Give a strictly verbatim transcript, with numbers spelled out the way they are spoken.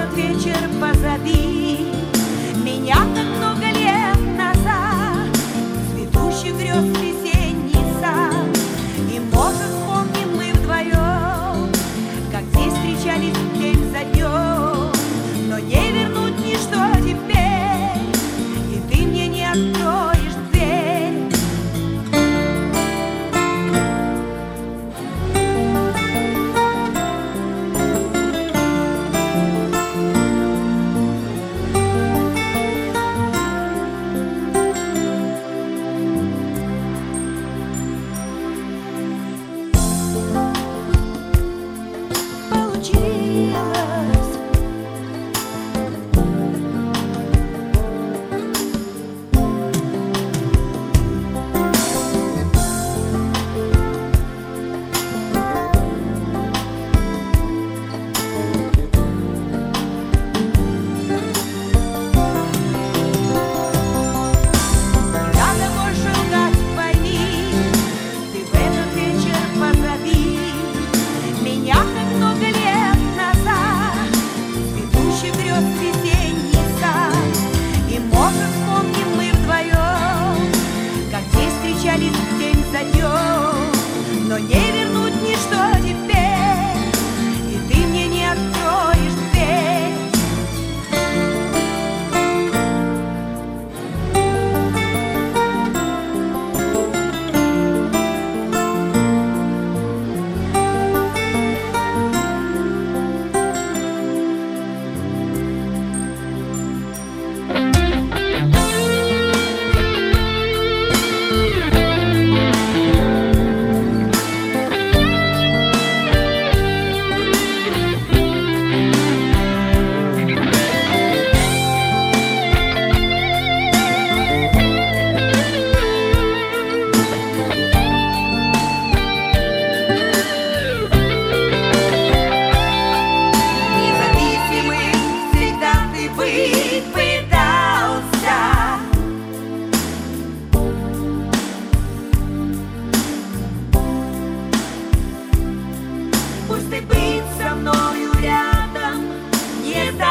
этот вечер позади меня, как много лет назад, цветущий грез весенний сад. И, может, вспомним мы вдвоем, как здесь встречались день за днем. Но не вернуть ничто теперь, и ты мне не откроешь дверь. День за днем, но не вернуть ничто теперь, и ты мне не откроешь дверь. Пусть ты быть со мною рядом не